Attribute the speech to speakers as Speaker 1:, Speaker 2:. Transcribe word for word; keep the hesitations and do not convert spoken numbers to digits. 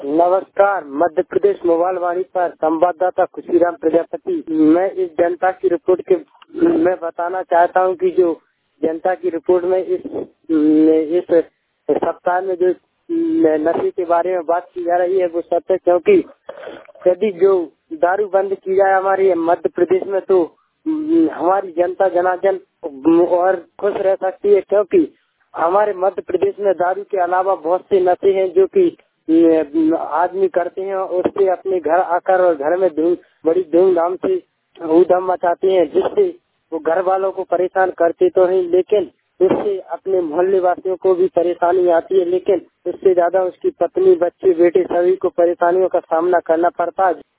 Speaker 1: नमस्कार। मध्य प्रदेश मोबाइल वाणी पर संवाददाता खुशीराम प्रजापति। मैं इस जनता की रिपोर्ट के मैं बताना चाहता हूं कि जो जनता की रिपोर्ट में इस इस सप्ताह में जो नशे के बारे में बात की जा रही है वो सत्य है, क्योंकि यदि जो दारू बंद की जाए हमारे मध्य प्रदेश में तो हमारी जनता जनार्दन और खुश रह सकती है, क्योंकि हमारे मध्य प्रदेश में दारू के अलावा बहुत से नशे हैं जो कि आदमी करते हैं और उससे अपने घर आकर और घर में धूम बड़ी धूमधाम से ऊधम मचाते हैं, जिससे वो घर वालों को परेशान करते तो हैं, लेकिन इससे अपने मोहल्ले वासियों को भी परेशानी आती है, लेकिन इससे ज्यादा उसकी पत्नी, बच्चे, बेटे सभी को परेशानियों का सामना करना पड़ता है।